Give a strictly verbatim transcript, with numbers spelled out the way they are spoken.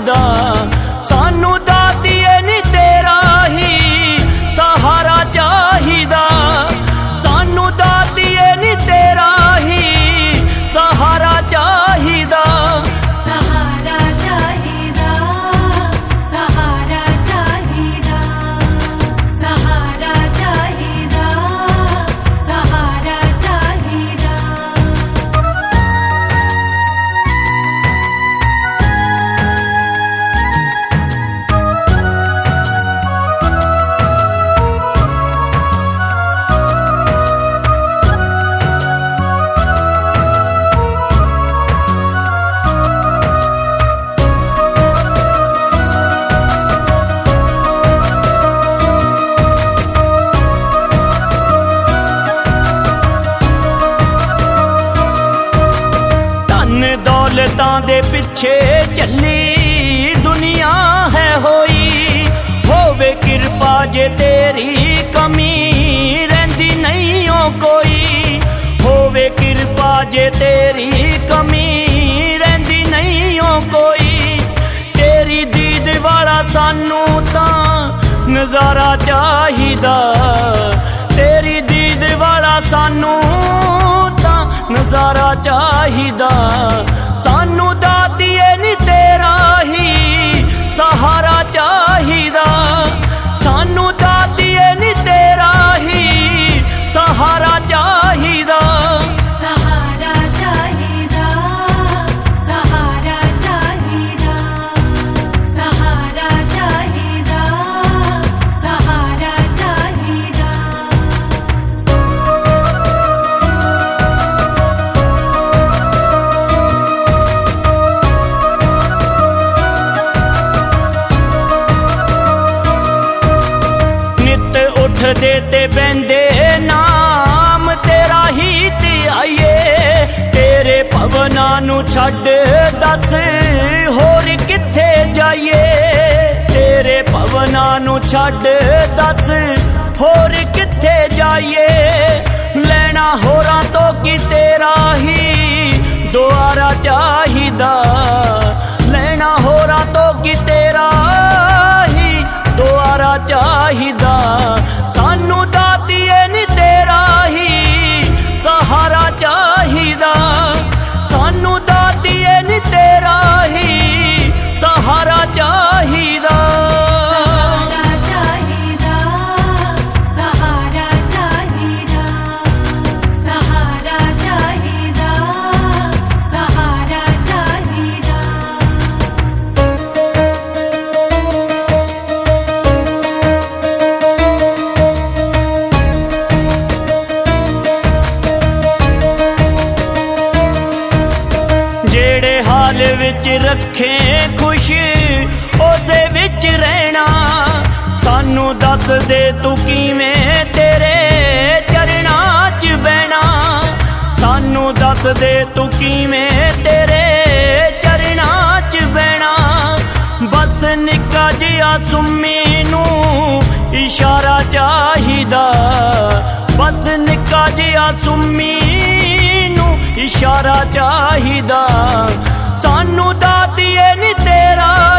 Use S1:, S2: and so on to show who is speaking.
S1: चाहिदा, सानू दातिए नी तेरा ही सहारा चाहिदा, सानू दातिए नी तेरा ही सहारा चाहिदा।
S2: सहारा चाहिदा, सहारा चाहिदा, सहारा चाहिदा, सहारा चाहिदा।
S1: दौलतां दे पिछे चली दुनिया है होई, होवे किरपा जे तेरी कमी रहिंदी नहीं हो कोई, होवे किरपा जे तेरी कमी रहिंदी नहीं हो कोई। तेरी दीद वाला सानू तां नजारा चाहिदा, तेरी दीद वाला सानू नजारा चाहिदा, सानू दातिए नी तेरा ही सहारा चाहिदा, सानू दातिए नी तेरा ही सहारा चाहिदा।
S2: सहारा चाहिदा, सहारा चाहिदा, सहारा चाहिदा, सहारा चाहिदा।
S1: उठदे ते बहंदे नाम तेरा ही ते आइए, तेरे भवना नू छड्ड दस होर किथे जाइए, तेरे भवना नू छड्ड दस होर किथे जाइए। लेना होरां तो की तेरा ही दुआरा चाहिदा, लेना होरां तो की तेरा ही दुआरा चाहिदा, सानू दातिए नी तेरा ही सहारा चाहिदा, सानू दातिए नी तेरा ही सहारा चाहिदा।
S2: सहारा चाहिदा, सहारा चाहिदा, सहारा चाहिदा, सहारा चाहिदा।
S1: जेड़े हाल विच रखे खुश ओदे विच रहना, सानू दस दे तू किवें तेरे चरणां च बहना, सानू दस दे तू किवें तेरे चरणां च बहना। बस निक्का जिहा सुम्मी नू इशारा चाहिदा, बस निक्का जिहा सुम्मी इशारा चाहिदा, सानू दातिए नी तेरा